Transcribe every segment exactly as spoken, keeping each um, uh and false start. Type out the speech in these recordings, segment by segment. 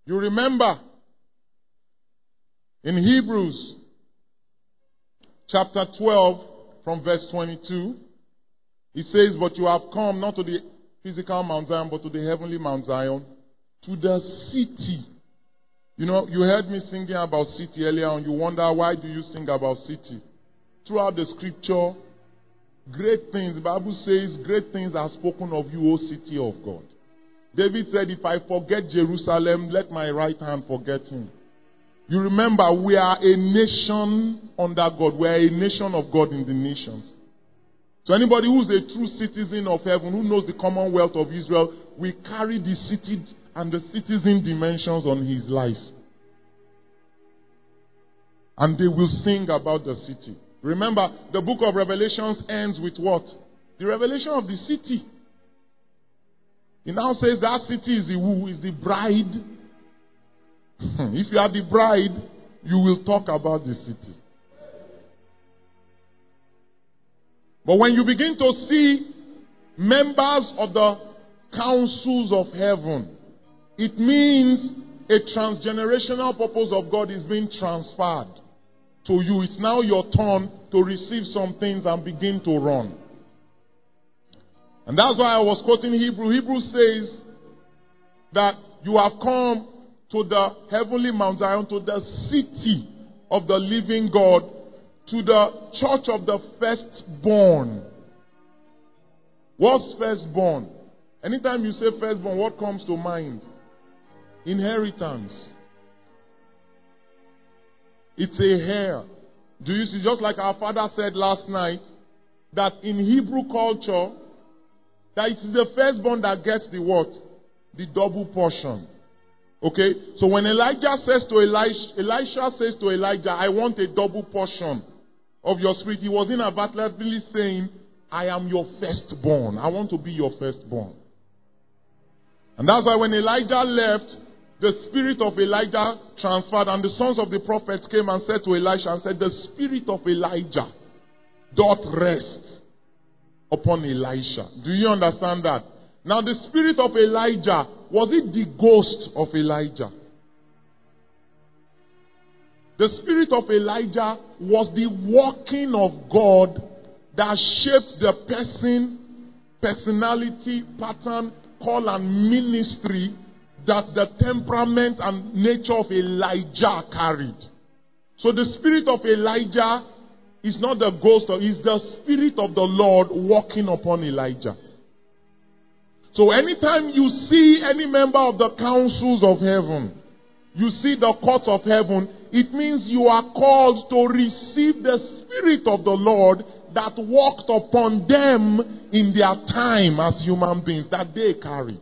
You remember in Hebrews chapter twelve from verse twenty-two, it says, but you have come not to the physical Mount Zion, but to the heavenly Mount Zion, to the city. You know, you heard me singing about city earlier on. You wonder, why do you sing about city? Throughout the scripture, great things, the Bible says, great things are spoken of you, O city of God. David said, if I forget Jerusalem, let my right hand forget him. You remember, we are a nation under God. We are a nation of God in the nations. So anybody who is a true citizen of heaven, who knows the commonwealth of Israel, will carry the city and the citizen dimensions on his life. And they will sing about the city. Remember, the book of Revelations ends with what? The revelation of the city. It now says that city is the who? Is the bride. If you are the bride, you will talk about the city. But when you begin to see members of the councils of heaven, it means a transgenerational purpose of God is being transferred to you. It's now your turn to receive some things and begin to run. And that's why I was quoting Hebrew. Hebrew says that you have come to the heavenly Mount Zion, to the city of the living God, to the church of the firstborn. What's firstborn? Anytime you say firstborn, what comes to mind? Inheritance. It's a heir. Do you see? Just like our father said last night, that in Hebrew culture, that it is the firstborn that gets the what? The double portion. Okay? So when Elijah says to Elisha, Elisha says to Elijah, I want a double portion of your spirit. He was inadvertently saying, I am your firstborn. I want to be your firstborn. And that's why when Elijah left, the spirit of Elijah transferred, and the sons of the prophets came and said to Elisha and said, the spirit of Elijah doth rest upon Elisha. Do you understand that? Now the spirit of Elijah, was it the ghost of Elijah? The spirit of Elijah was the working of God that shaped the person, personality, pattern, call and ministry that the temperament and nature of Elijah carried. So the spirit of Elijah is not the ghost, it's the spirit of the Lord working upon Elijah. So anytime you see any member of the councils of heaven, you see the courts of heaven, it means you are called to receive the spirit of the Lord that worked upon them in their time as human beings, that they carried.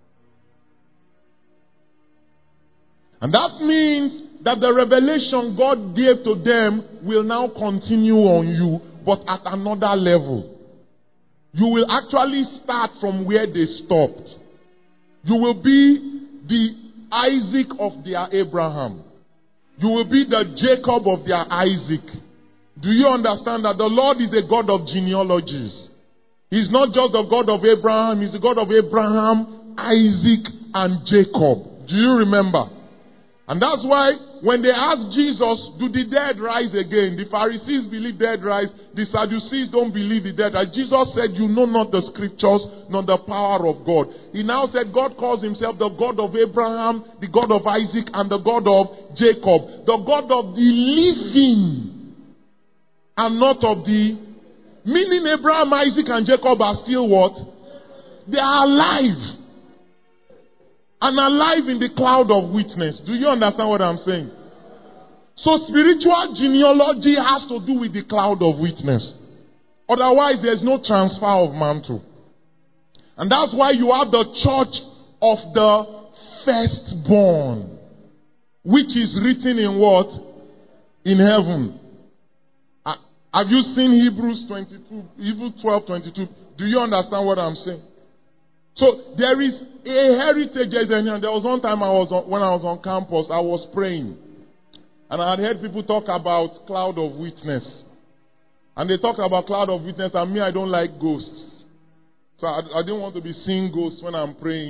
And that means that the revelation God gave to them will now continue on you, but at another level. You will actually start from where they stopped. You will be the Isaac of their Abraham. You will be the Jacob of their Isaac. Do you understand that the Lord is a God of genealogies? He's not just the God of Abraham, He's the God of Abraham, Isaac, and Jacob. Do you remember? And that's why when they asked Jesus, do the dead rise again? The Pharisees believe dead rise. The Sadducees don't believe the dead rise. Jesus said, you know not the scriptures, nor the power of God. He now said God calls himself the God of Abraham, the God of Isaac, and the God of Jacob. The God of the living, and not of the... Meaning Abraham, Isaac, and Jacob are still what? They are alive. And alive in the cloud of witness. Do you understand what I'm saying? So spiritual genealogy has to do with the cloud of witness. Otherwise, there's no transfer of mantle. And that's why you have the church of the firstborn, which is written in what? In heaven. Uh, have you seen Hebrews twenty-two, Hebrews twelve twenty-two? Do you understand what I'm saying? So there is a heritage. There was one time I was on, when I was on campus, I was praying. And I had heard people talk about cloud of witness. And they talk about cloud of witness, and me, I don't like ghosts. So I, I didn't want to be seeing ghosts when I'm praying.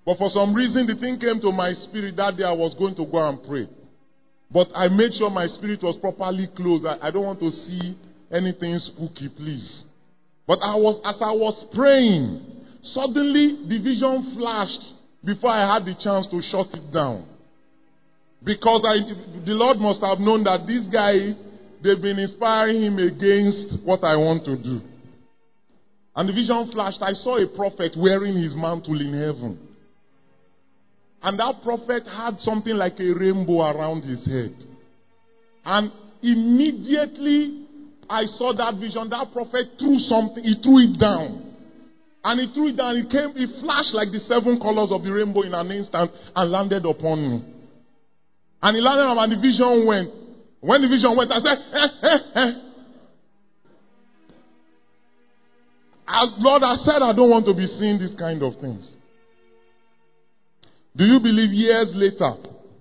But for some reason, the thing came to my spirit that day I was going to go and pray. But I made sure my spirit was properly closed. I, I don't want to see anything spooky, please. But I was, as I was praying, suddenly the vision flashed before I had the chance to shut it down. Because I, the Lord must have known that this guy, they've been inspiring him against what I want to do. And the vision flashed. I saw a prophet wearing his mantle in heaven. And that prophet had something like a rainbow around his head. And immediately I saw that vision. That prophet threw something. He threw it down. And he threw it down. It came, it flashed like the seven colors of the rainbow in an instant and landed upon me. And he landed up and the vision went. When the vision went, I said, eh, eh, eh. As Lord, I said I don't want to be seeing these kind of things. Do you believe years later,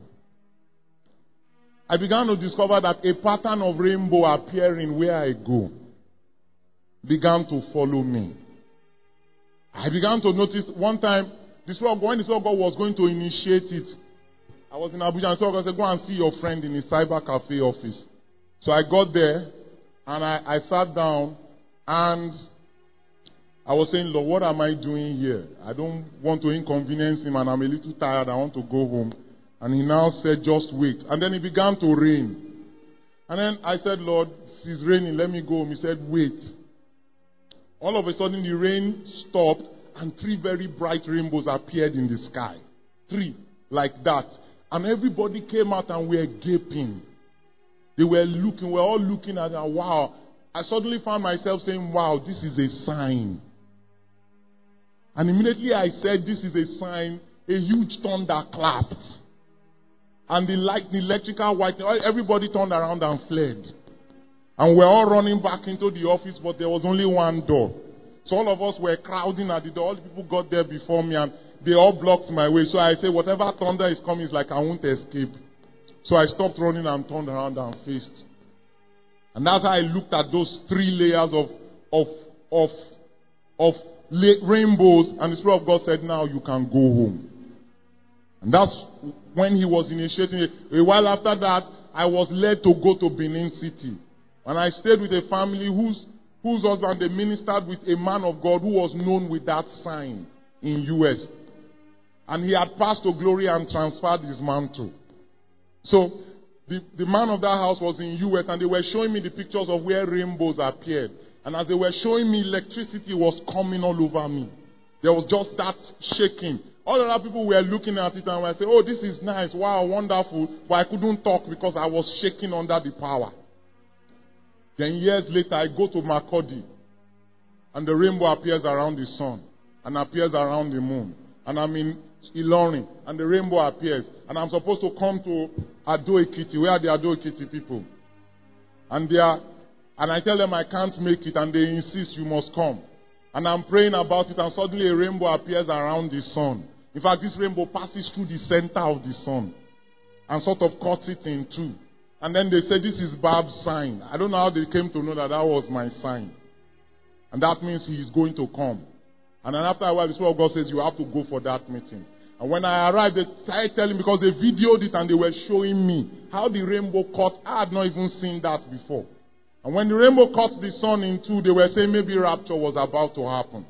I began to discover that a pattern of rainbow appearing where I go began to follow me. I began to notice one time, this God, when the Spirit of God was going to initiate it, I was in Abuja and the Spirit of God said, go and see your friend in his cyber cafe office. So I got there and I, I sat down and I was saying, Lord, what am I doing here? I don't want to inconvenience him and I'm a little tired. I want to go home. And he now said, just wait. And then it began to rain. And then I said, Lord, it's raining. Let me go home. He said, wait. All of a sudden the rain stopped and three very bright rainbows appeared in the sky. Three, like that. And everybody came out and were gaping. They were looking, we were all looking at it. Wow. I suddenly found myself saying, wow, this is a sign. And immediately I said, this is a sign. A huge thunder clapped. And the light, the electrical white, everybody turned around and fled. And we're all running back into the office, but there was only one door. So all of us were crowding at the door. All the people got there before me and they all blocked my way. So I said, whatever thunder is coming is like I won't escape. So I stopped running and turned around and faced. And that's how I looked at those three layers of, of, of, of rainbows. And the Spirit of God said, now you can go home. And that's when he was initiating it. A while after that, I was led to go to Benin City. And I stayed with a family whose, whose husband, they ministered with a man of God who was known with that sign in U S. And he had passed to glory and transferred his mantle. So, the, the man of that house was in U S and they were showing me the pictures of where rainbows appeared. And as they were showing me, electricity was coming all over me. There was just that shaking. All the other people were looking at it and were saying, oh, this is nice, wow, wonderful. But I couldn't talk because I was shaking under the power. Then years later, I go to Makurdi. And the rainbow appears around the sun. And appears around the moon. And I'm in Ilorin. And the rainbow appears. And I'm supposed to come to Ado Ekiti. Where are the Ado Ekiti people? And they are, and I tell them I can't make it. And they insist you must come. And I'm praying about it. And suddenly a rainbow appears around the sun. In fact, this rainbow passes through the center of the sun. And sort of cuts it in two. And then they said, this is Bab's sign. I don't know how they came to know that that was my sign. And that means he is going to come. And then after a while, the Spirit of God says, you have to go for that meeting. And when I arrived, they started telling me, because they videoed it and they were showing me how the rainbow cut. I had not even seen that before. And when the rainbow cut the sun in two, they were saying maybe rapture was about to happen.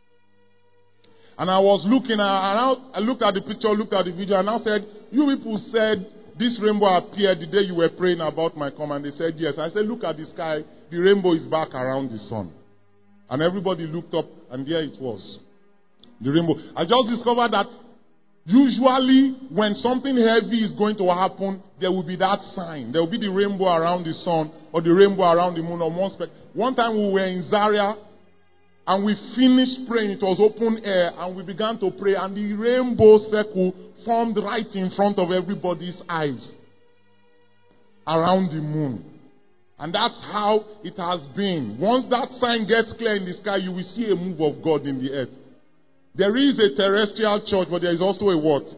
And I was looking, and I looked at the picture, looked at the video, and I said, you people said, this rainbow appeared the day you were praying about my come, and they said yes. I said, look at the sky, the rainbow is back around the sun. And everybody looked up, and there it was. The rainbow. I just discovered that usually when something heavy is going to happen, there will be that sign. There will be the rainbow around the sun, or the rainbow around the moon, or one spec. One time we were in Zaria, and we finished praying. It was open air, and we began to pray, and the rainbow circle formed right in front of everybody's eyes around the moon. And that's how it has been. Once that sign gets clear in the sky, you will see a move of God in the earth. There is a terrestrial church, but there is also a what?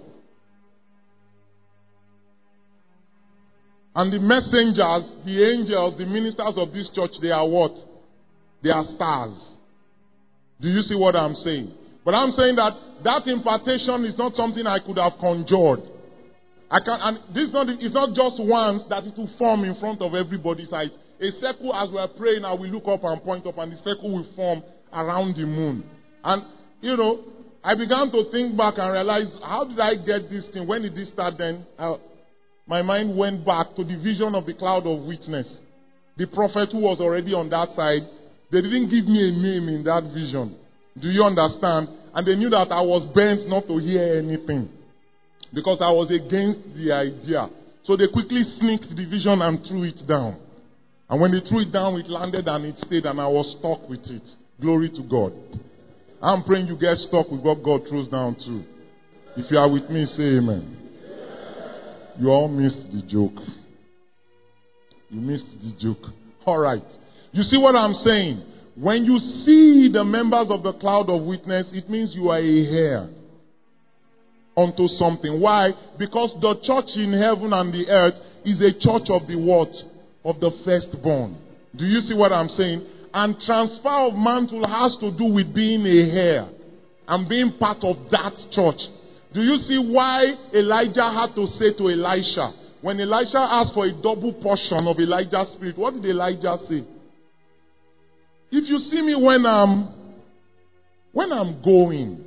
And the messengers, the angels, the ministers of this church, they are what? They are stars. Do you see what I'm saying? But I'm saying that that impartation is not something I could have conjured. I can, and this is not, it's not just once that it will form in front of everybody's eyes. A circle, as we are praying, I will look up and point up, and the circle will form around the moon. And, you know, I began to think back and realize, how did I get this thing? When did this start then? I, my mind went back to the vision of the cloud of witness. The prophet who was already on that side, they didn't give me a name in that vision. Do you understand? And they knew that I was bent not to hear anything, because I was against the idea. So they quickly sneaked the vision and threw it down. And when they threw it down, it landed and it stayed, and I was stuck with it. Glory to God. I'm praying you get stuck with what God throws down too. If you are with me, say amen. You all missed the joke. You missed the joke. All right. You see what I'm saying? When you see the members of the cloud of witness, it means you are a heir unto something. Why? Because the church in heaven and the earth is a church of the what? Of the firstborn. Do you see what I'm saying? And transfer of mantle has to do with being a heir and being part of that church. Do you see why Elijah had to say to Elisha, when Elisha asked for a double portion of Elijah's spirit, what did Elijah say? If you see me when I'm when I'm going,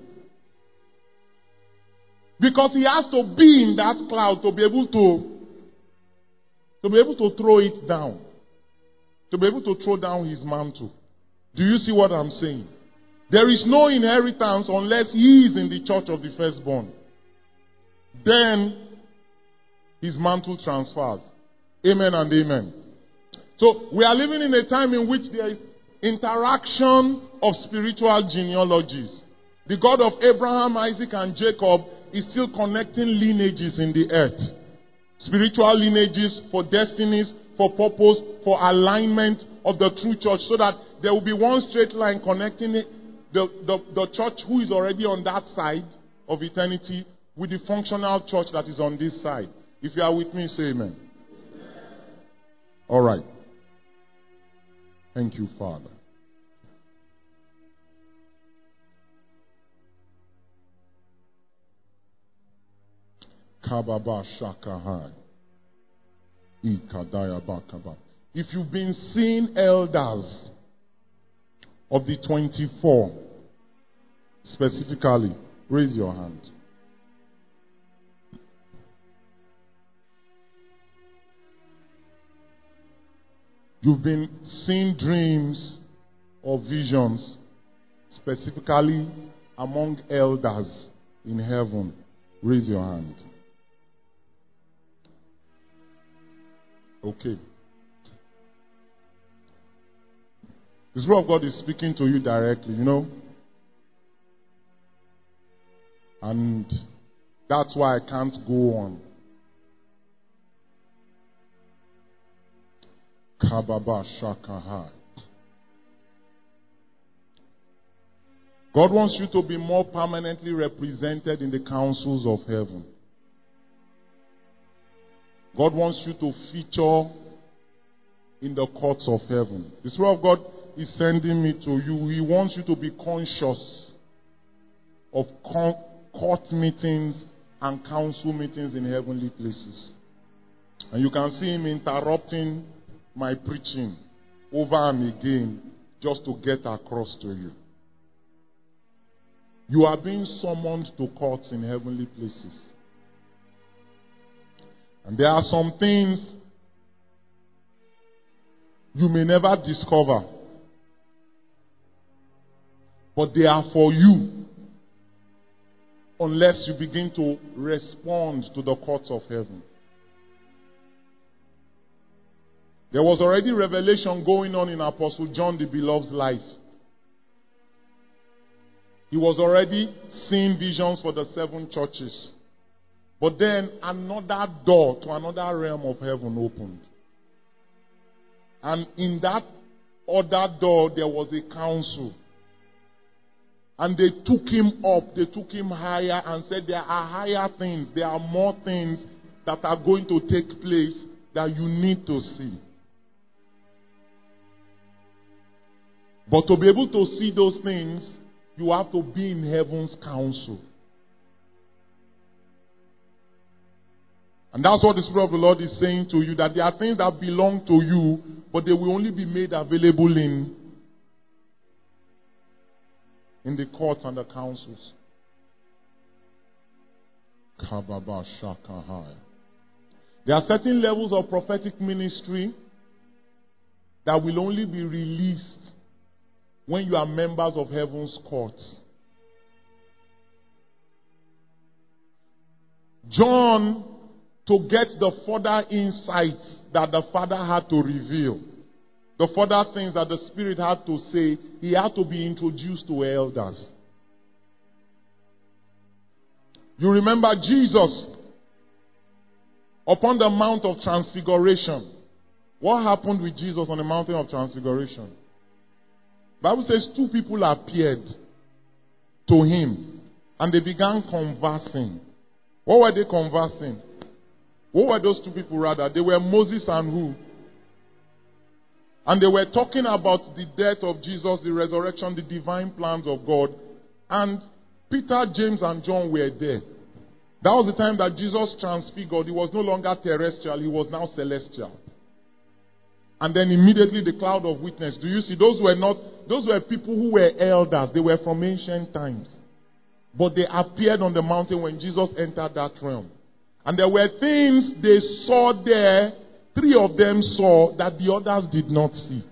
because he has to be in that cloud to be able to to be able to throw it down, to be able to throw down his mantle. Do you see what I'm saying? There is no inheritance unless he is in the church of the firstborn. Then his mantle transfers. Amen and amen. So we are living in a time in which there is interaction of spiritual genealogies. The God of Abraham, Isaac, and Jacob is still connecting lineages in the earth. Spiritual lineages for destinies, for purpose, for alignment of the true church, so that there will be one straight line connecting it, the, the, the church who is already on that side of eternity with the functional church that is on this side. If you are with me, say amen. All right. Thank you, Father. Kababa Shakahai. Ikadaya Bakaba. If you've been seeing elders of the twenty-four, specifically, raise your hand. You've been seeing dreams or visions, specifically among elders in heaven. Raise your hand. Okay. The Spirit of God is speaking to you directly, you know. And that's why I can't go on. Kababa Shakahai. God wants you to be more permanently represented in the councils of heaven. God wants you to feature in the courts of heaven. The Spirit of God is sending me to you. He wants you to be conscious of court meetings and council meetings in heavenly places. And you can see him interrupting my preaching over and again just to get across to you. You are being summoned to courts in heavenly places. And there are some things you may never discover, but they are for you unless you begin to respond to the courts of heaven. There was already revelation going on in Apostle John the Beloved's life. He was already seeing visions for the seven churches. But then another door to another realm of heaven opened. And in that other door, there was a council. And they took him up, they took him higher and said there are higher things, there are more things that are going to take place that you need to see. But to be able to see those things, you have to be in heaven's counsel. And that's what the Spirit of the Lord is saying to you, that there are things that belong to you, but they will only be made available in, in the courts and the councils. There are certain levels of prophetic ministry that will only be released when you are members of heaven's courts. John, to get the further insights that the Father had to reveal, the further things that the Spirit had to say, he had to be introduced to elders. You remember Jesus upon the Mount of Transfiguration. What happened with Jesus on the Mountain of Transfiguration? The Bible says two people appeared to him and they began conversing. What were they conversing? What were those two people rather? They were Moses and who? And they were talking about the death of Jesus, the resurrection, the divine plans of God. And Peter, James, and John were there. That was the time that Jesus transfigured. He was no longer terrestrial, he was now celestial. And then immediately the cloud of witness. Do you see? Those were not, those were people who were elders. They were from ancient times. But they appeared on the mountain when Jesus entered that realm. And there were things they saw there, three of them saw, that the others did not see.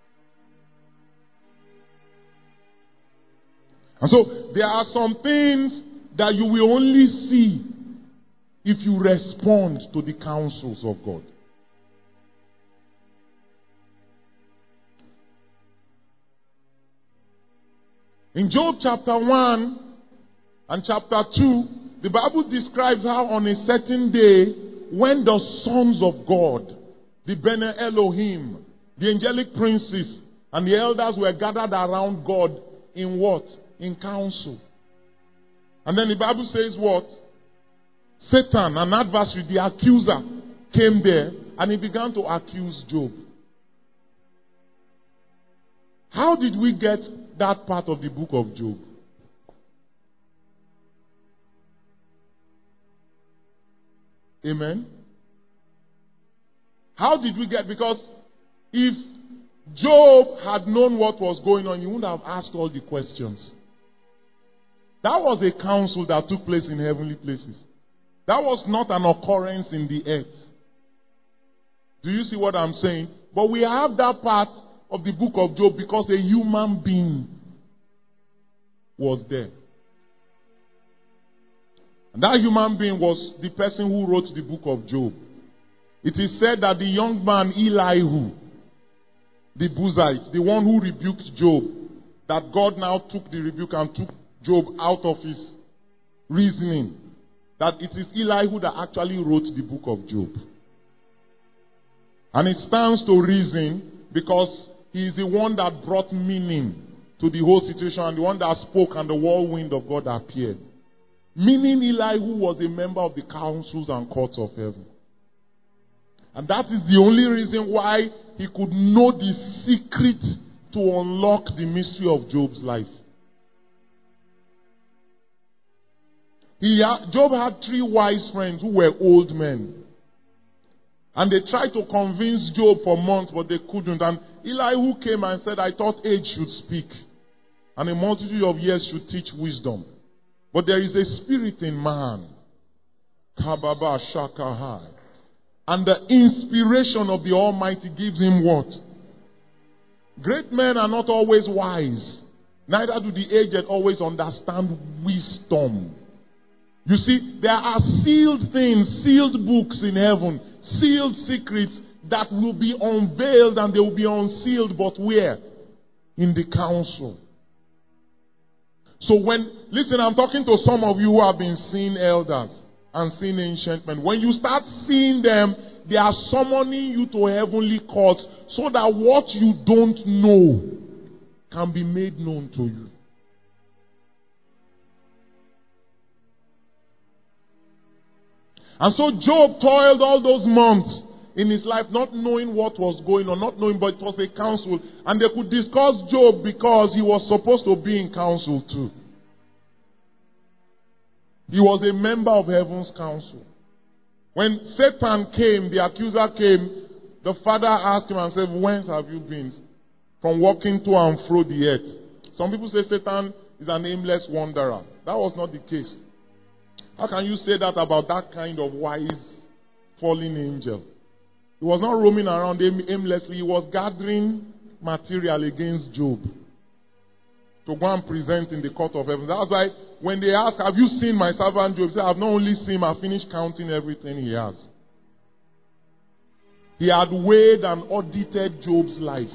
And so there are some things that you will only see if you respond to the counsels of God. In Job chapter one and chapter two, the Bible describes how on a certain day, when the sons of God, the Bene Elohim, the angelic princes, and the elders were gathered around God in what? In council. And then the Bible says what? Satan, an adversary, the accuser, came there and he began to accuse Job. How did we get that part of the book of Job? Amen. How did we get? Because if Job had known what was going on, he wouldn't have asked all the questions. That was a council that took place in heavenly places. That was not an occurrence in the earth. Do you see what I'm saying? But we have that part of the book of Job because a human being was there. And that human being was the person who wrote the book of Job. It is said that the young man Elihu, the Buzite, the one who rebuked Job, that God now took the rebuke and took Job out of his reasoning, that it is Elihu that actually wrote the book of Job. And it stands to reason because he is the one that brought meaning to the whole situation and the one that spoke and the whirlwind of God appeared. Meaning Elihu was a member of the councils and courts of heaven. And that is the only reason why he could know the secret to unlock the mystery of Job's life. He had, Job had three wise friends who were old men. And they tried to convince Job for months, but they couldn't. And Elihu came and said, I thought age should speak, and a multitude of years should teach wisdom. But there is a spirit in man. Kababa Shakahai. And the inspiration of the Almighty gives him what? Great men are not always wise. Neither do the aged always understand wisdom. You see, there are sealed things, sealed books in heaven, sealed secrets that will be unveiled and they will be unsealed, but where? In the council. So when, listen, I'm talking to some of you who have been seeing elders and seeing ancient men. When you start seeing them, they are summoning you to heavenly courts so that what you don't know can be made known to you. And so Job toiled all those months in his life, not knowing what was going on, not knowing, but it was a council. And they could discuss Job because he was supposed to be in council too. He was a member of heaven's council. When Satan came, the accuser came, the father asked him and said, whence have you been? From walking to and fro the earth. Some people say Satan is an aimless wanderer. That was not the case. How can you say that about that kind of wise fallen angel? He was not roaming around aim- aimlessly. He was gathering material against Job to go and present in the court of heaven. That's why when they ask, have you seen my servant Job? He said, I've not only seen him, I've finished counting everything he has. He had weighed and audited Job's life.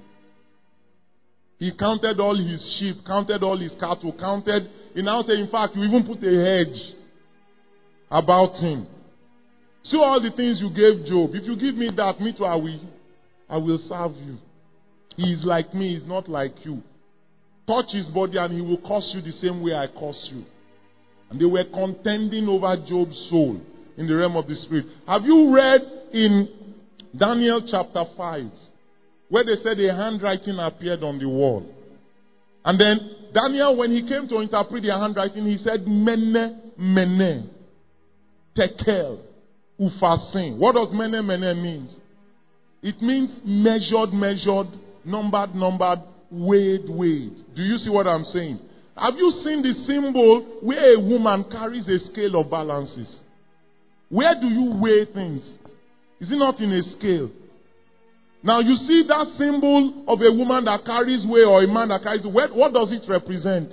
He counted all his sheep, counted all his cattle, counted. He now said, in fact, you even put a hedge about him. See all the things you gave Job. If you give me that, me too, I will, I will serve you. He is like me, he's not like you. Touch his body and he will curse you the same way I curse you. And they were contending over Job's soul in the realm of the spirit. Have you read in Daniel chapter five, where they said a handwriting appeared on the wall? And then Daniel, when he came to interpret the handwriting, he said, Mene, Mene, Tekel, Ufasin. What does Mene, Mene mean? It means measured, measured, numbered, numbered, weighed, weighed. Do you see what I'm saying? Have you seen the symbol where a woman carries a scale of balances? Where do you weigh things? Is it not in a scale? Now you see that symbol of a woman that carries weight or a man that carries weight. What does it represent?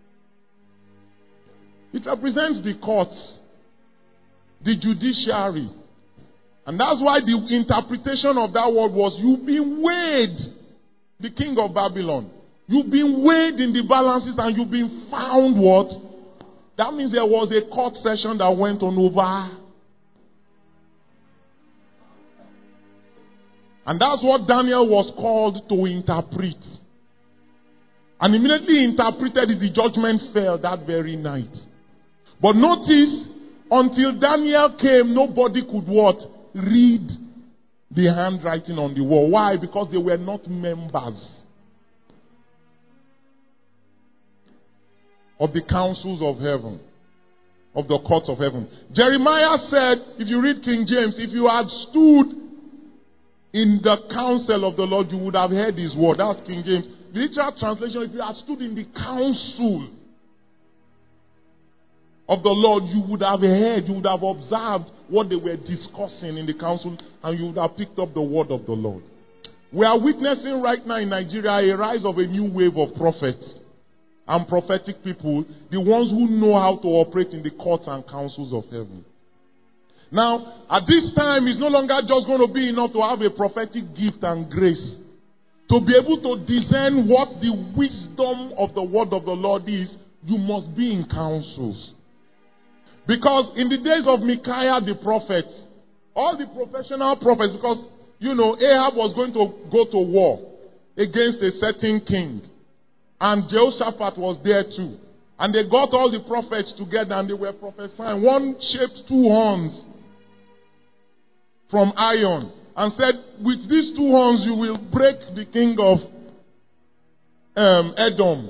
It represents the courts, the judiciary. And that's why the interpretation of that word was, you've been weighed, the king of Babylon. You've been weighed in the balances and you've been found what? That means there was a court session that went on over. And that's what Daniel was called to interpret. And immediately interpreted it, the judgment fell that very night. But notice, until Daniel came, nobody could what? Read the handwriting on the wall. Why? Because they were not members of the councils of heaven, of the courts of heaven. Jeremiah said, if you read King James, if you had stood in the counsel of the Lord, you would have heard his word. That's King James. The literal translation, if you had stood in the counsel of the Lord, you would have heard, you would have observed what they were discussing in the council, and you would have picked up the word of the Lord. We are witnessing right now in Nigeria a rise of a new wave of prophets and prophetic people, the ones who know how to operate in the courts and councils of heaven. Now, at this time, it's no longer just going to be enough to have a prophetic gift and grace. To be able to discern what the wisdom of the word of the Lord is, you must be in councils. Because in the days of Micaiah the prophet, all the professional prophets, because, you know, Ahab was going to go to war against a certain king. And Jehoshaphat was there too. And they got all the prophets together and they were prophesying. One shaped two horns from iron and said, with these two horns you will break the king of um, Edom.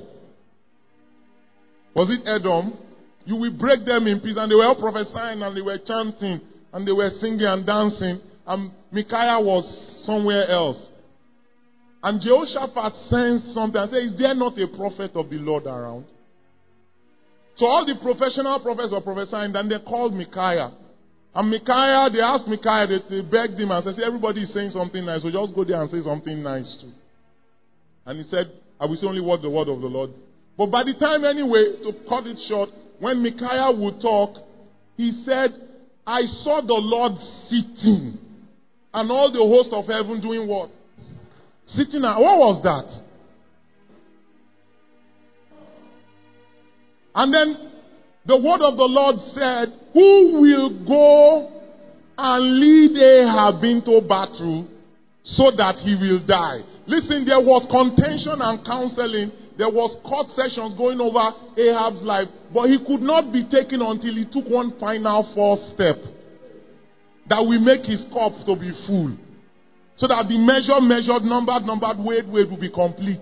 Was it Edom? You will break them in pieces. And they were all prophesying and they were chanting and they were singing and dancing. And Micaiah was somewhere else. And Jehoshaphat sensed something and said, is there not a prophet of the Lord around? So all the professional prophets were prophesying, then they called Micaiah. And Micaiah, they asked Micaiah, they, they begged him and said, everybody is saying something nice, so just go there and say something nice too. And he said, I will say only what the word of the Lord. But by the time anyway, to cut it short, when Micaiah would talk, he said, I saw the Lord sitting, and all the host of heaven doing what? Sitting. What was that? And then the word of the Lord said, who will go and lead Ahab into battle so that he will die? Listen, there was contention and counseling. There was court sessions going over Ahab's life. But he could not be taken until he took one final false step. that will make his cup to be full. So that the measure, measured, numbered, numbered, weighed, weighed will be complete.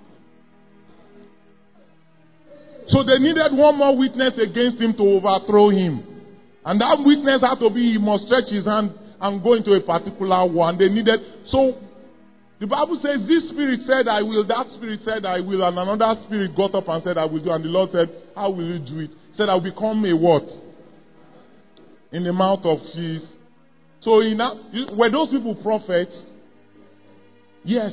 So they needed one more witness against him to overthrow him. And that witness had to be, he must stretch his hand and go into a particular one. They needed, so the Bible says, this spirit said, I will, that spirit said, I will, and another spirit got up and said, I will do. And the Lord said, how will you do it? He said, I will become a what? In the mouth of fish. So in that, were those people prophets? Yes.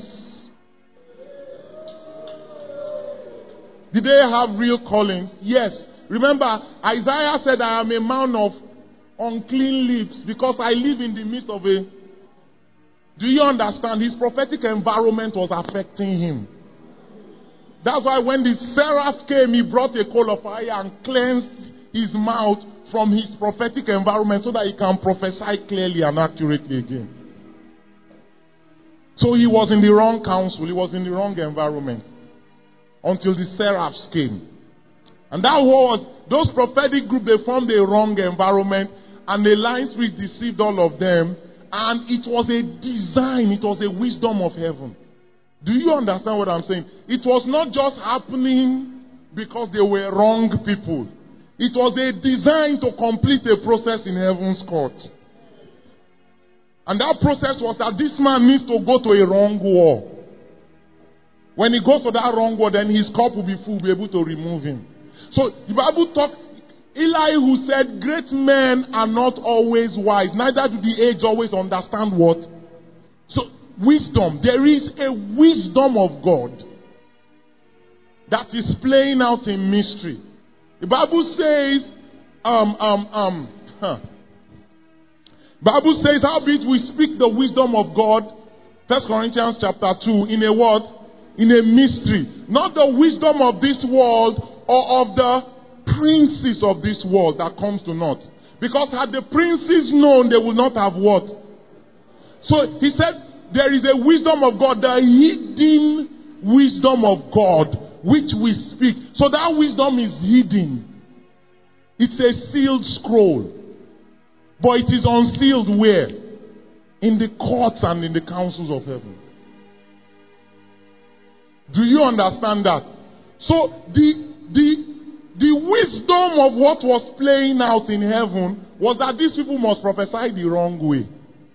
Did they have real callings? Yes. Remember, Isaiah said, I am a man of unclean lips because I live in the midst of a... Do you understand? His prophetic environment was affecting him. That's why when the seraph came, he brought a coal of fire and cleansed his mouth from his prophetic environment so that he can prophesy clearly and accurately again. So he was in the wrong counsel, he was in the wrong environment until the seraphs came. And that was, those prophetic groups, they formed a wrong environment and the lying spirit deceived all of them. And it was a design, it was a wisdom of heaven. Do you understand what I'm saying? It was not just happening because they were wrong people. It was a design to complete a process in heaven's court. And that process was that this man needs to go to a wrong war. When he goes to that wrong war, then his cup will be full, be able to remove him. So the Bible talks, Eli who said, great men are not always wise, neither do the aged always understand what? So, wisdom. There is a wisdom of God that is playing out in mystery. The Bible says, um, um, um, huh. Bible says, howbeit we speak the wisdom of God, First Corinthians chapter two, in a word, in a mystery. Not the wisdom of this world or of the princes of this world that comes to naught. Because had the princes known, they would not have what? So he said, there is a wisdom of God, the hidden wisdom of God, which we speak. So that wisdom is hidden. It's a sealed scroll. But it is unsealed where? In the courts and in the councils of heaven. Do you understand that? So the the the wisdom of what was playing out in heaven was that these people must prophesy the wrong way.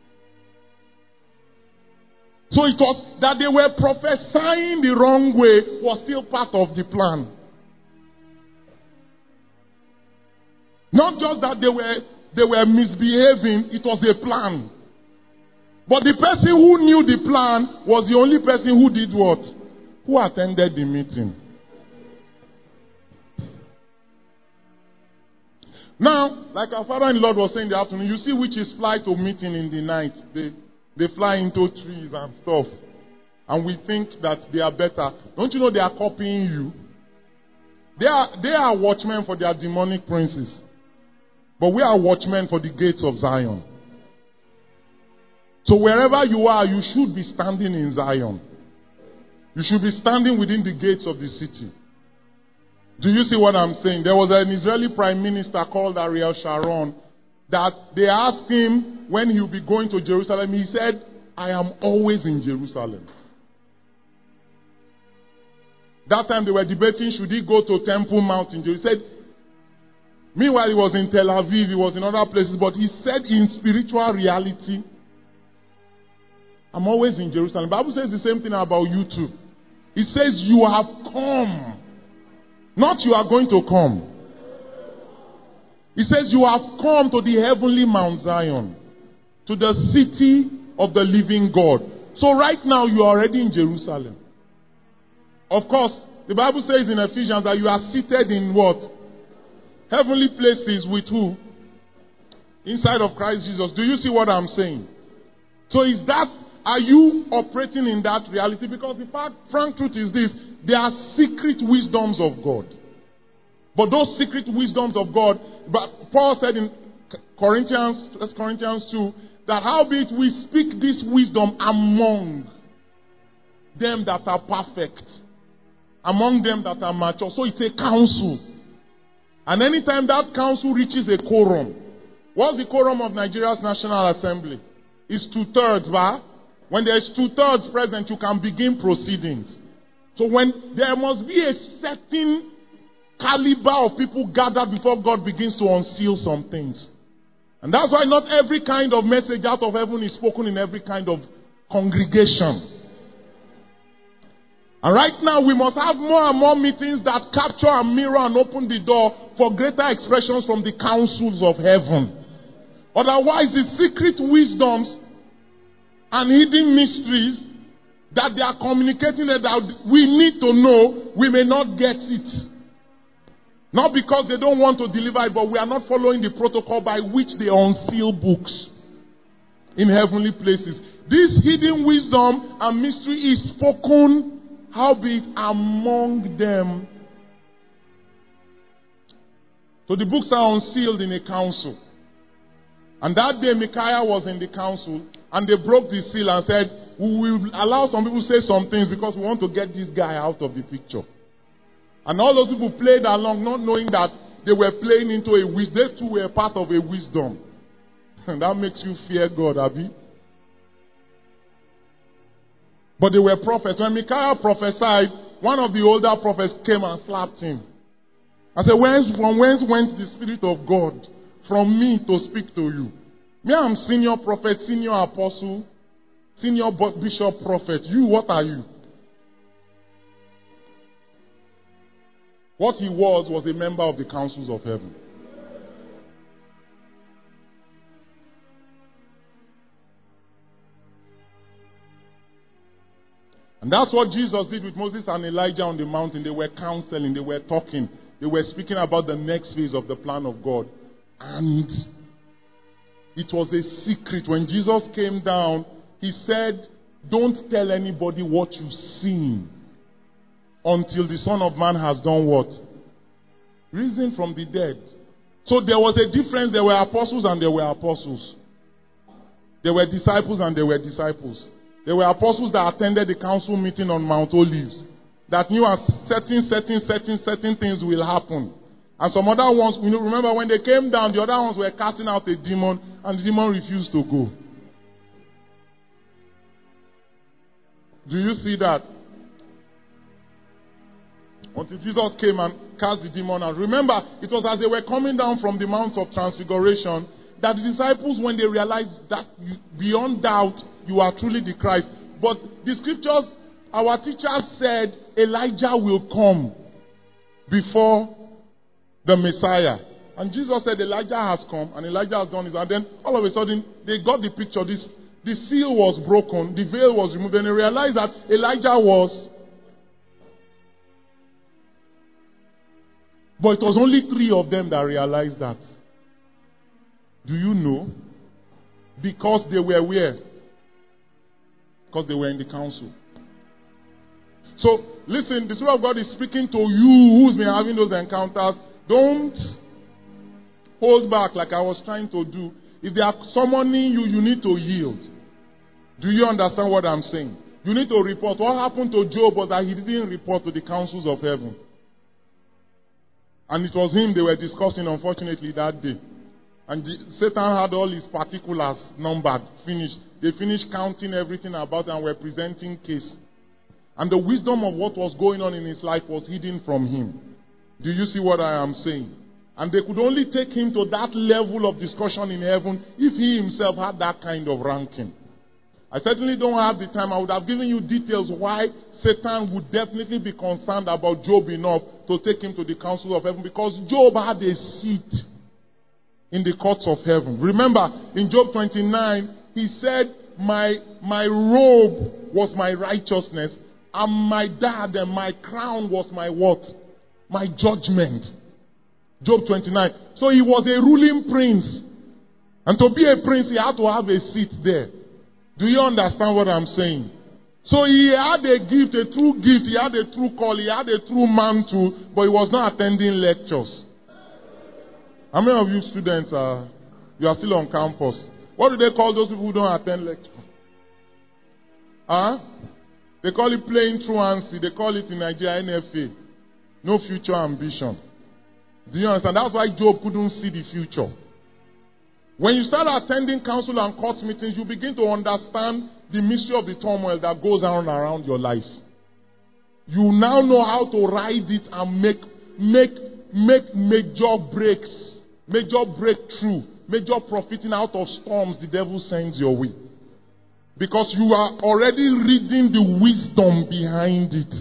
So it was that they were prophesying the wrong way was still part of the plan. Not just that they were they were misbehaving, it was a plan. But the person who knew the plan was the only person who did what? Who attended the meeting. Now, like our father in Lord was saying in the afternoon, you see witches fly to meeting in the night. They They fly into trees and stuff. And we think that they are better. Don't you know they are copying you? They are, they are watchmen for their demonic princes. But we are watchmen for the gates of Zion. So wherever you are, you should be standing in Zion. You should be standing within the gates of the city. Do you see what I'm saying? There was an Israeli prime minister called Ariel Sharon that they asked him when he will be going to Jerusalem. He said, I am always in Jerusalem. That time they were debating, should he go to Temple Mount in Jerusalem. He said, meanwhile he was in Tel Aviv, he was in other places, but he said in spiritual reality, I'm always in Jerusalem. The Bible says the same thing about you too. It says you have come. Not you are going to come. It says you have come to the heavenly Mount Zion, to the city of the living God. So right now you are already in Jerusalem. Of course, the Bible says in Ephesians that you are seated in what? Heavenly places with who? Inside of Christ Jesus. Do you see what I'm saying? So is that, are you operating in that reality? Because the fact, frank truth is this, there are secret wisdoms of God. But those secret wisdoms of God, but Paul said in Corinthians, First Corinthians two, that howbeit we speak this wisdom among them that are perfect, among them that are mature. So it's a council. And anytime that council reaches a quorum, What's the quorum of Nigeria's National Assembly? It's two-thirds, right? When there's two-thirds present, you can begin proceedings. So when there must be a certain caliber of people gathered before God begins to unseal some things. And that's why not every kind of message out of heaven is spoken in every kind of congregation. And right now we must have more and more meetings that capture and mirror and open the door for greater expressions from the councils of heaven. Otherwise, the secret wisdoms and hidden mysteries that they are communicating that we need to know, we may not get it. Not because they don't want to deliver it, but we are not following the protocol by which they unseal books in heavenly places. This hidden wisdom and mystery is spoken, howbeit among them. So the books are unsealed in a council. And that day Micaiah was in the council, and they broke the seal and said, we will allow some people to say some things because we want to get this guy out of the picture. And all those people played along, not knowing that they were playing into a wisdom. They too were part of a wisdom. And that makes you fear God, Abi. But they were prophets. When Micaiah prophesied, one of the older prophets came and slapped him. I said, whence, from whence went the Spirit of God from me to speak to you? Me, I'm senior prophet, senior apostle, senior bishop prophet. You, what are you? What he was, was a member of the councils of heaven. And that's what Jesus did with Moses and Elijah on the mountain. They were counseling, they were talking, they were speaking about the next phase of the plan of God. And it was a secret. When Jesus came down, he said, don't tell anybody what you've seen until the Son of Man has done what? Risen from the dead. So there was a difference. There were apostles and there were apostles. There were disciples and there were disciples. There were apostles that attended the council meeting on Mount Olives that knew as certain, certain, certain, certain things will happen. And some other ones, you know, remember when they came down, the other ones were casting out a demon and the demon refused to go. Do you see that? Until Jesus came and cast the demon out. Remember, it was as they were coming down from the Mount of Transfiguration that the disciples, when they realized that you, beyond doubt, you are truly the Christ. But the scriptures, our teachers said, Elijah will come before the Messiah. And Jesus said, Elijah has come, and Elijah has done his. And then, all of a sudden, they got the picture. This, the seal was broken, the veil was removed, and they realized that Elijah was. But it was only three of them that realized that. Do you know? Because they were where? Because they were in the council. So, listen, the Spirit of God is speaking to you who's been having those encounters. Don't hold back like I was trying to do. If they are summoning you, you need to yield. Do you understand what I'm saying? You need to report. What happened to Job was that he didn't report to the councils of heaven. And it was him they were discussing, unfortunately, that day. And the, Satan had all his particulars numbered, finished. They finished counting everything about it and were presenting case. And the wisdom of what was going on in his life was hidden from him. Do you see what I am saying? And they could only take him to that level of discussion in heaven if he himself had that kind of ranking. I certainly don't have the time. I would have given you details why Satan would definitely be concerned about Job enough to take him to the council of heaven, because Job had a seat in the courts of heaven. Remember, in Job twenty-nine, he said, my, my robe was my righteousness, and my diadem, my crown was my what? My judgment. Job twenty-nine. So he was a ruling prince. And to be a prince, he had to have a seat there. Do you understand what I'm saying? So he had a gift, a true gift. He had a true call. He had a true mantle, but he was not attending lectures. How many of you students are, you are still on campus? What do they call those people who don't attend lectures? Huh? They call it playing truancy. They call it in Nigeria N F A. No future ambition. Do you understand? That's why Job couldn't see the future. When you start attending council and court meetings, you begin to understand the mystery of the turmoil that goes on around your life. You now know how to ride it and make make make major breaks, major breakthrough, major profiting out of storms the devil sends your way. Because you are already reading the wisdom behind it.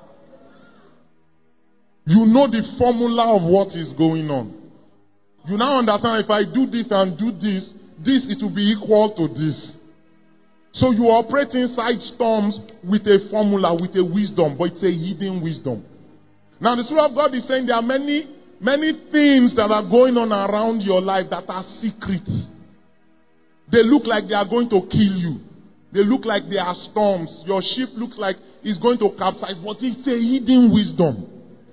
You know the formula of what is going on. You now understand, if I do this and do this, this it will be equal to this. So you operate inside storms with a formula, with a wisdom, but it's a hidden wisdom. Now the Spirit of God is saying there are many, many things that are going on around your life that are secret. They look like they are going to kill you. They look like they are storms. Your ship looks like it's going to capsize, but it's a hidden wisdom.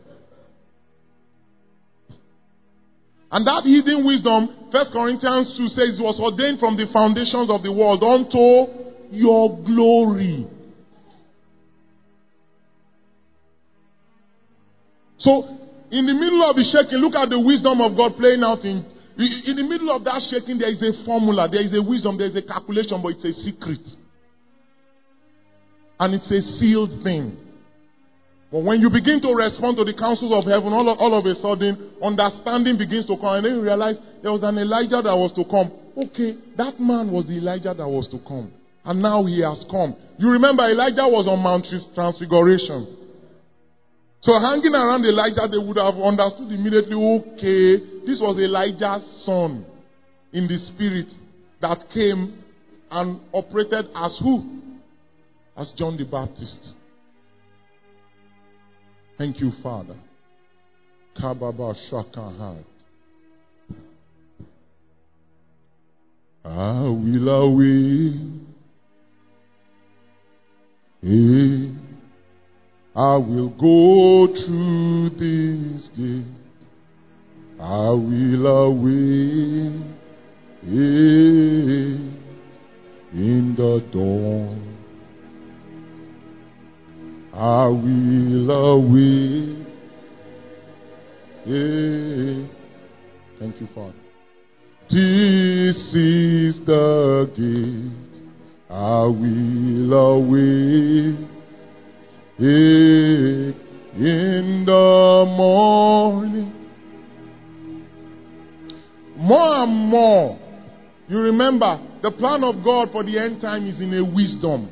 And that hidden wisdom, First Corinthians two says, was ordained from the foundations of the world unto your glory. So, in the middle of the shaking, look at the wisdom of God playing out in, in the middle of that shaking, there is a formula, there is a wisdom, there is a calculation, but it's a secret. And it's a sealed thing. But when you begin to respond to the counsels of heaven, all of, all of a sudden, understanding begins to come. And then you realize there was an Elijah that was to come. Okay, that man was the Elijah that was to come. And now he has come. You remember Elijah was on Mount Transfiguration. So hanging around Elijah, they would have understood immediately, okay, this was Elijah's son in the spirit that came and operated as who? As John the Baptist. Thank you, Father. Kababa Shakahad. I will away. Hey, I will go through this gate. I will away. Hey, in the dawn. I will away. Yeah. Thank you, Father. This is the gate. I will away. Yeah. In the morning. More and more. You remember, the plan of God for the end time is in a wisdom.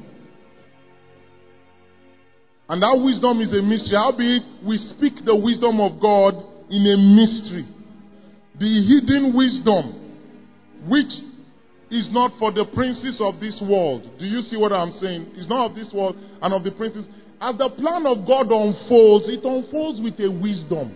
And that wisdom is a mystery. Howbeit, we speak the wisdom of God in a mystery. The hidden wisdom, which is not for the princes of this world. Do you see what I'm saying? It's not of this world and of the princes. As the plan of God unfolds, it unfolds with a wisdom.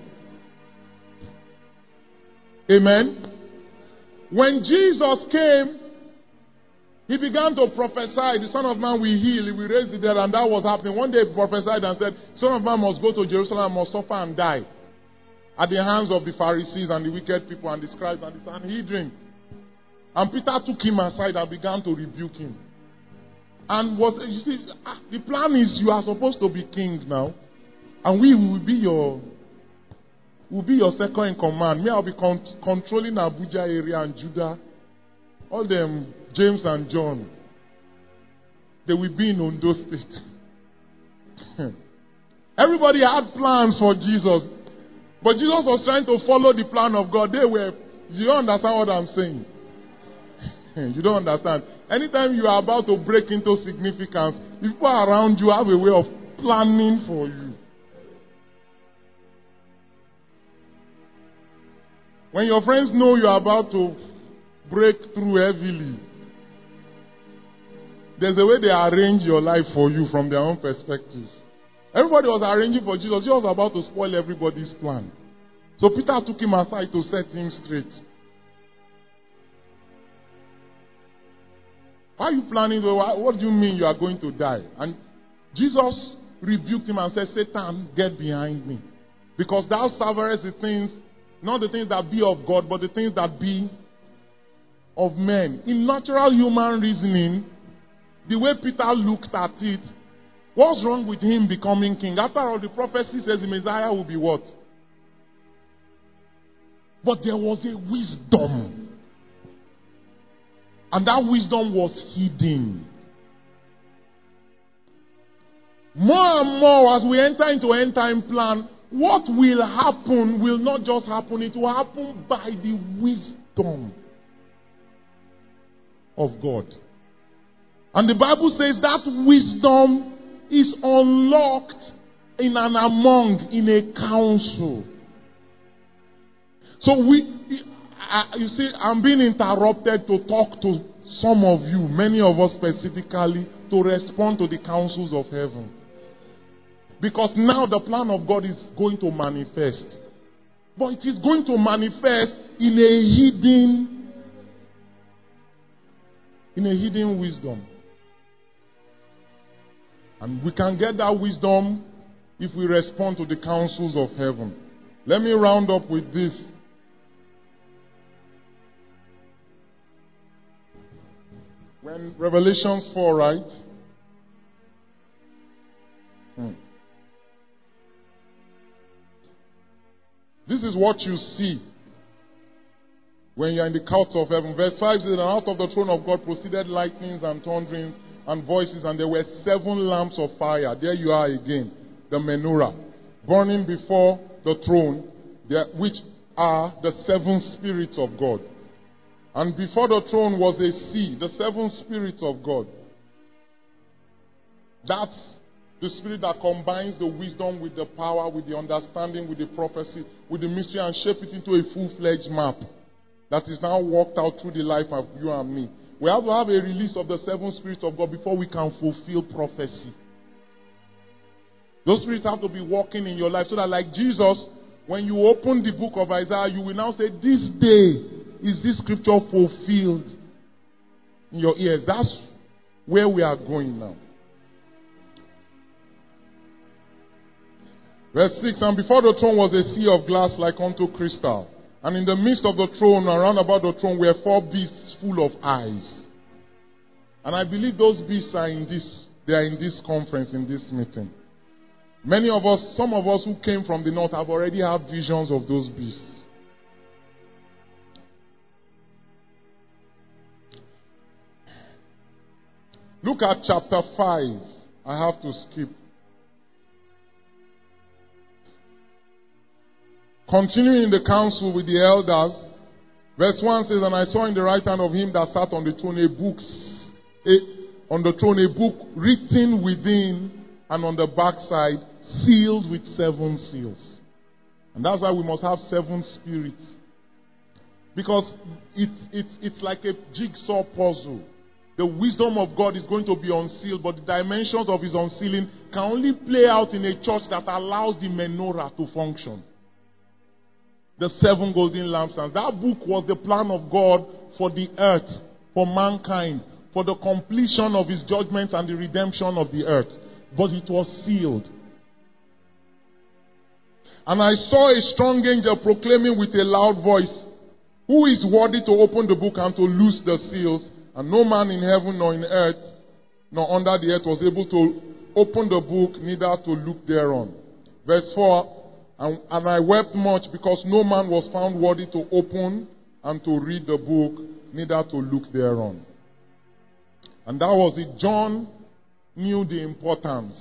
Amen? When Jesus came, he began to prophesy, the Son of Man will heal, he will raise the dead, and that was happening. One day he prophesied and said, Son of Man must go to Jerusalem, must suffer and die at the hands of the Pharisees and the wicked people and the scribes and the Sanhedrin. And Peter took him aside and began to rebuke him. And was you see, the plan is you are supposed to be king now, and we will be your will be your second in command. Me, I'll be con- controlling Abuja area and Judah. All them, James and John, they will be in Ondo State. Everybody had plans for Jesus. But Jesus was trying to follow the plan of God. They were, you don't understand what I'm saying. You don't understand. Anytime you are about to break into significance, people around you have a way of planning for you. When your friends know you are about to break through heavily, there's a way they arrange your life for you from their own perspectives. Everybody was arranging for Jesus. Jesus was about to spoil everybody's plan. So Peter took him aside to set him straight. Why are you planning? What do you mean you are going to die? And Jesus rebuked him and said, Satan, get behind me. Because thou servest the things, not the things that be of God, but the things that be of men. In natural human reasoning, the way Peter looked at it, what's wrong with him becoming king? After all, the prophecy says the Messiah will be what? But there was a wisdom. And that wisdom was hidden. More and more as we enter into end time plan, what will happen will not just happen, it will happen by the wisdom of God. And the Bible says that wisdom is unlocked in an among, in a council. So we, uh, you see, I'm being interrupted to talk to some of you, many of us specifically, to respond to the counsels of heaven. Because now the plan of God is going to manifest. But it is going to manifest in a hidden, in a hidden wisdom. And we can get that wisdom if we respond to the counsels of heaven. Let me round up with this. When Revelations four, right? Hmm. This is what you see when you are in the courts of heaven. Verse five says, and out of the throne of God proceeded lightnings and thunderings and voices, and there were seven lamps of fire. There you are again, the menorah, burning before the throne, which are the seven spirits of God. And before the throne was a sea, the seven spirits of God. That's the spirit that combines the wisdom with the power, with the understanding, with the prophecy, with the mystery, and shape it into a full-fledged map that is now worked out through the life of you and me. We have to have a release of the seven spirits of God before we can fulfill prophecy. Those spirits have to be working in your life so that, like Jesus, when you open the book of Isaiah, you will now say, this day is this scripture fulfilled in your ears. That's where we are going now. Verse six, and before the throne was a sea of glass like unto crystal. And in the midst of the throne, around about the throne, were four beasts full of eyes. And I believe those beasts are in this, they are in this conference, in this meeting. Many of us, some of us who came from the north have already had visions of those beasts. Look at chapter five. I have to skip. Continuing in the council with the elders, verse one says, and I saw in the right hand of him that sat on the throne a book, a, on the throne a book written within and on the backside, sealed with seven seals. And that's why we must have seven spirits. Because it's, it's, it's like a jigsaw puzzle. The wisdom of God is going to be unsealed, but the dimensions of his unsealing can only play out in a church that allows the menorah to function. The seven golden lampstands. That book was the plan of God for the earth, for mankind, for the completion of his judgments and the redemption of the earth. But it was sealed. And I saw a strong angel proclaiming with a loud voice, who is worthy to open the book and to loose the seals? And no man in heaven nor in earth nor under the earth was able to open the book, neither to look thereon. Verse four, And, and I wept much because no man was found worthy to open and to read the book, neither to look thereon. And that was it. John knew the importance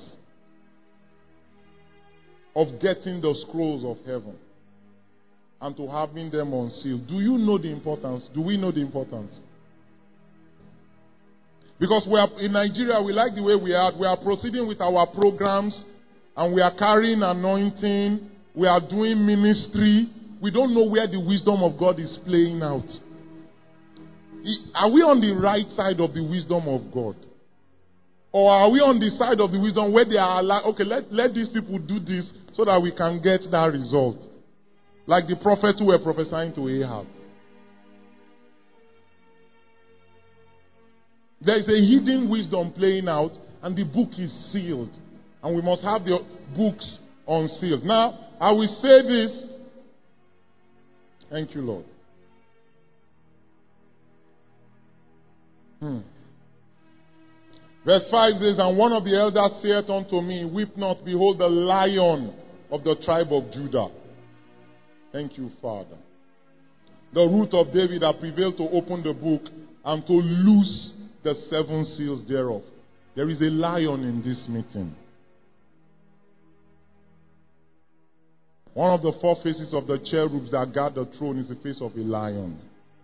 of getting the scrolls of heaven and to having them unsealed. Do you know the importance? Do we know the importance? Because we are in Nigeria, we like the way we are. We are proceeding with our programs and we are carrying anointing. We are doing ministry. We don't know where the wisdom of God is playing out. Are we on the right side of the wisdom of God? Or are we on the side of the wisdom where they are like, okay, let, let these people do this so that we can get that result? Like the prophets who were prophesying to Ahab. There is a hidden wisdom playing out, and the book is sealed. And we must have the books unsealed. Now, I will say this. Thank you, Lord. Hmm. Verse five says, and one of the elders saith unto me, weep not, behold the Lion of the tribe of Judah. Thank you, Father. The root of David that prevailed to open the book and to loose the seven seals thereof. There is a lion in this meeting. One of the four faces of the cherubs that guard the throne is the face of a lion.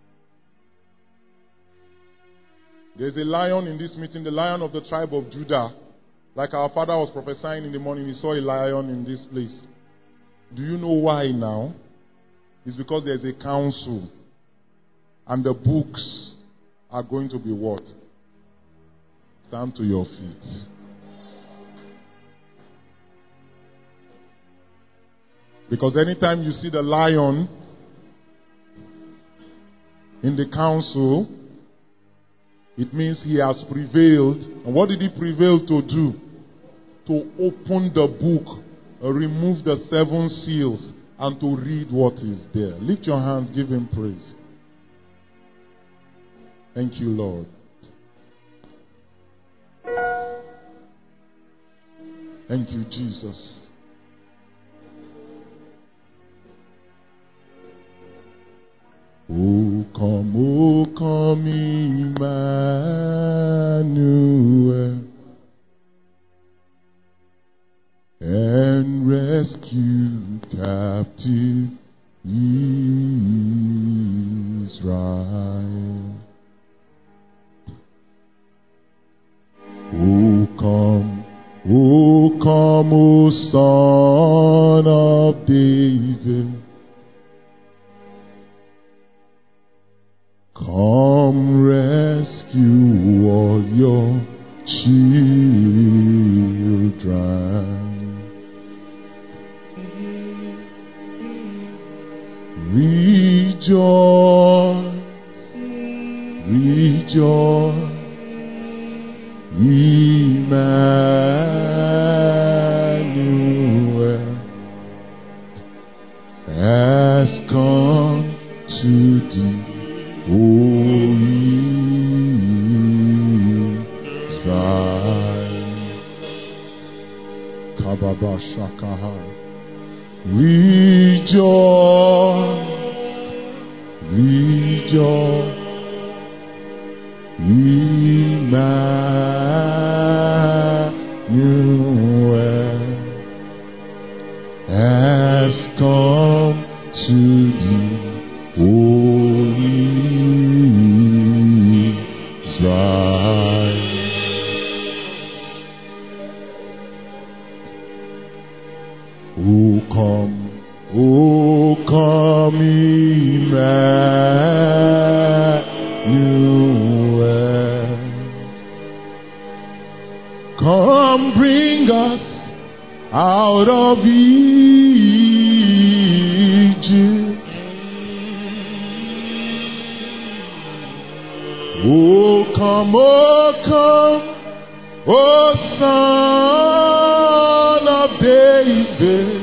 There's a lion in this meeting, the lion of the tribe of Judah. Like our father was prophesying in the morning, he saw a lion in this place. Do you know why now? It's because there's a council. And the books are going to be what? Stand to your feet. Because anytime you see the lion in the council, it means he has prevailed. And what did he prevail to do? To open the book, uh, remove the seven seals, and to read what is there. Lift your hands, give him praise. Thank you, Lord. Thank you, Jesus. Oh, come, oh, come, Emmanuel, and rescue captive Israel. Oh, come, oh, come, O Son of David. Come rescue all your children. Rejoice, rejoice, Emmanuel has come to thee. O Israel, Kababa Shakaha, rejoice, rejoice, Emmanuel has come to thee. O Oh, come, oh, come, Emmanuel. Come, bring us out of Egypt. Oh, come, oh, come, oh, Son of David.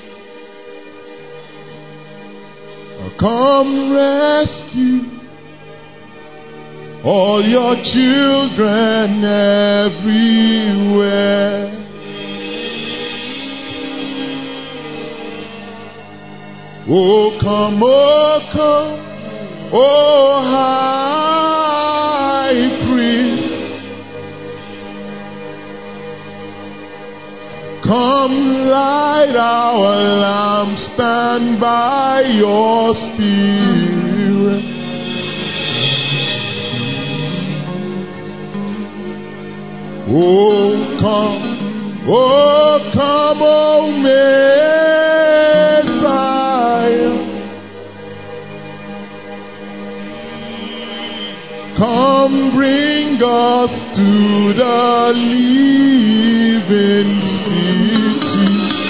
Come rescue all your children everywhere. Oh, come, oh, come, oh, High Priest. Come light our lamp, stand by your Spirit. Oh, come, oh, come, oh, Messiah. Come bring us to the living city.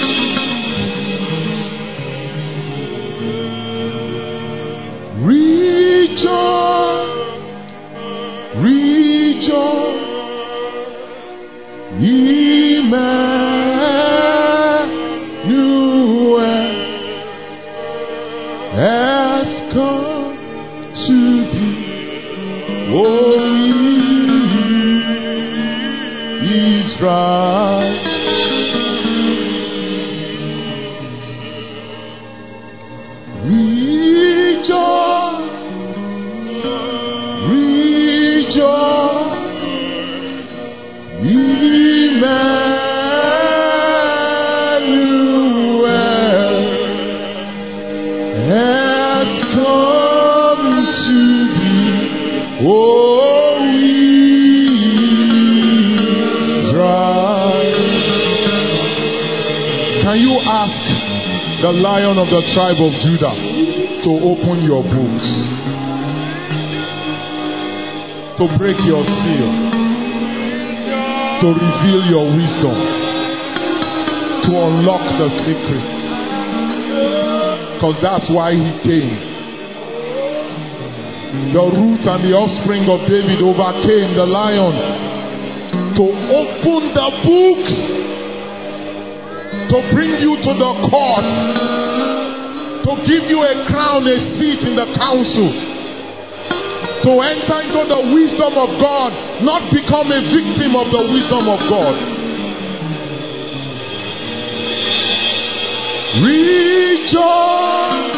Rejoice, rejoice, Emmanuel has come to thee. Oh, Israel, rejoice, rejoice. the Lion of the tribe of Judah, to open your books, to break your seal, to reveal your wisdom, to unlock the secret. Because that's why he came. The root and the offspring of David overcame the lion to open the books, to bring you to the court, to give you a crown, a seat in the council, to enter into the wisdom of God, not become a victim of the wisdom of God. Rejoice,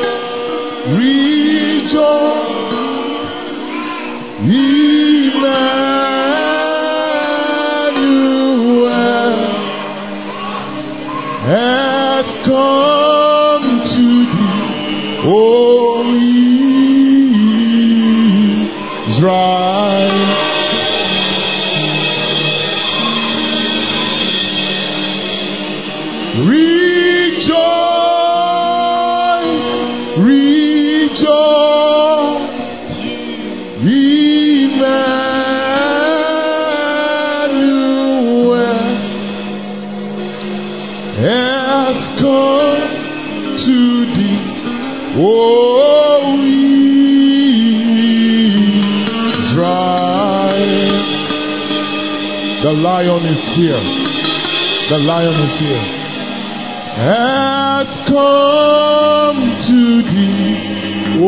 rejoice, Emmanuel has come to thee, O Israel. Rejoice, rejoice, Emmanuel has come to thee, O Israel. The lion is here. The lion is here. Has come to thee, O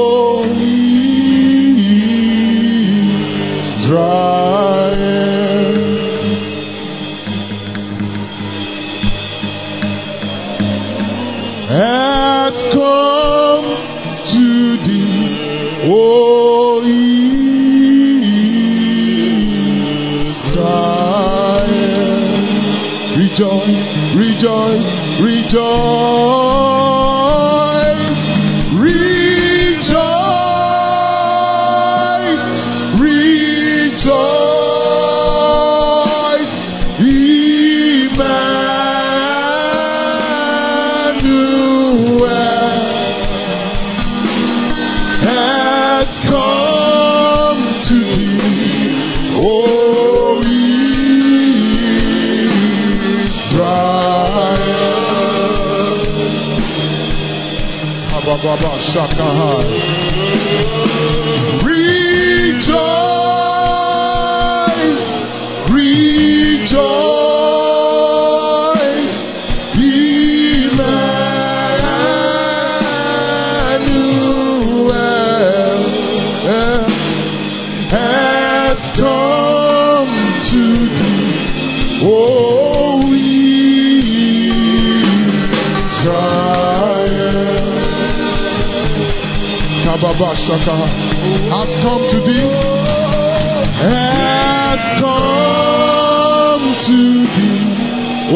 Israel. Has come to thee, O Israel. Rejoice, rejoice, rejoice, rejoice, rejoice, Emmanuel has come to thee, O Baba Shakahai. Rejoice, rejoice, Emmanuel has come to thee, O Israel. Baba Shaka has come to thee, has come to thee, O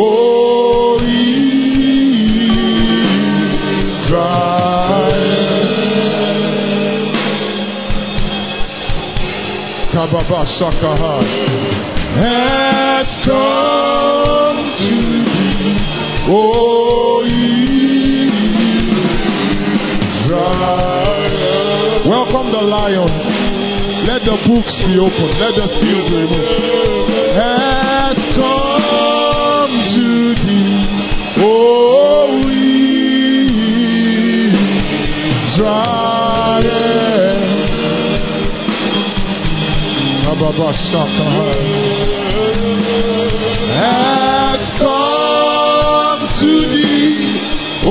Israel. Kababa Shaka has come to thee, O Israel. Welcome the lion. Let the books be opened. Let the seals be removed. Has come to thee, O Israel. Ababa Shaka has come to thee, O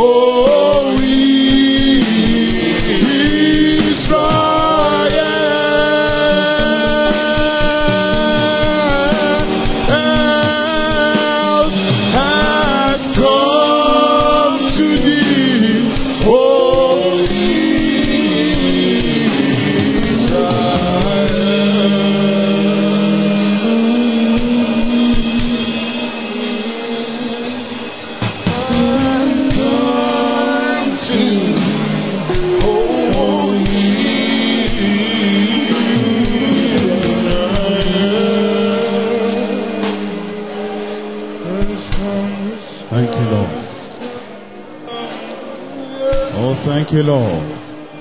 Thank you, Lord.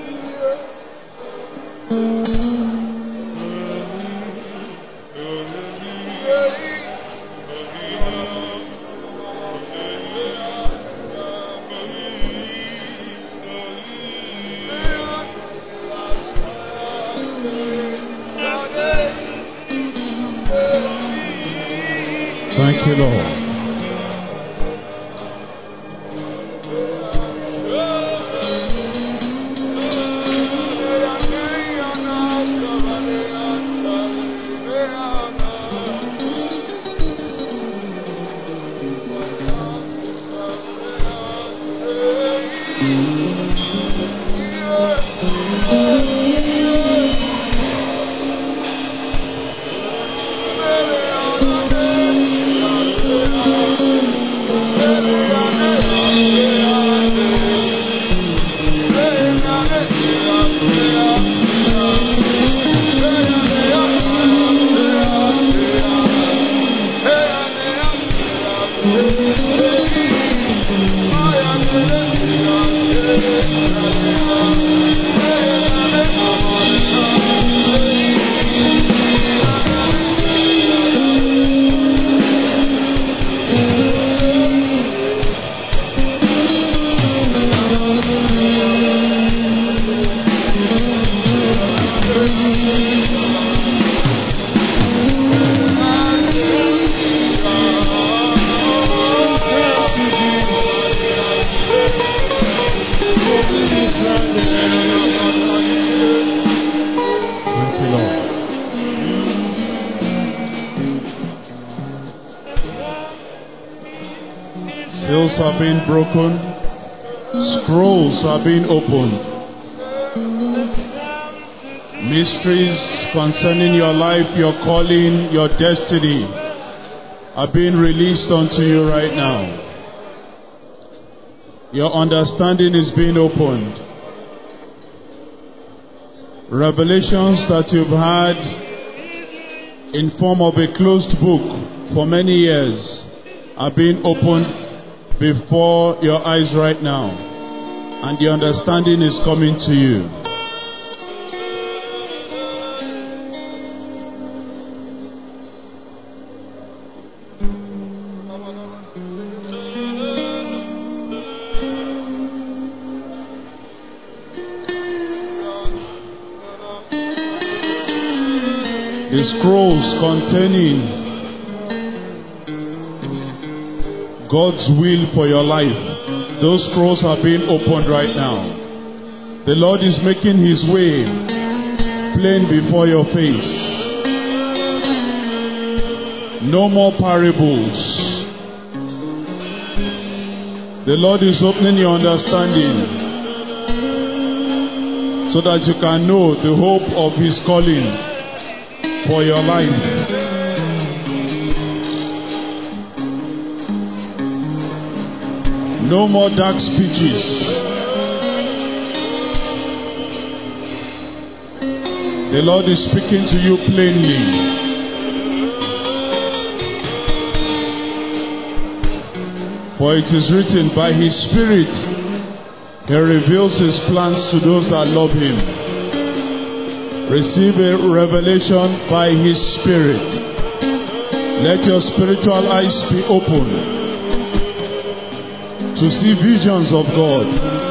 Thank you, Lord. Seals are being broken. Scrolls are being opened. Mysteries concerning your life, your calling, your destiny are being released unto you right now. Your understanding is being opened. Revelations that you've had in form of a closed book for many years are being opened before your eyes right now, and the understanding is coming to you. The scrolls containing God's will for your life, those scrolls are being opened right now. The Lord is making His way plain before your face. No more parables. The Lord is opening your understanding so that you can know the hope of His calling for your life. No more dark speeches. The Lord is speaking to you plainly. For it is written, by His Spirit, He reveals His plans to those that love Him. Receive a revelation by His Spirit. Let your spiritual eyes be opened to see visions of God.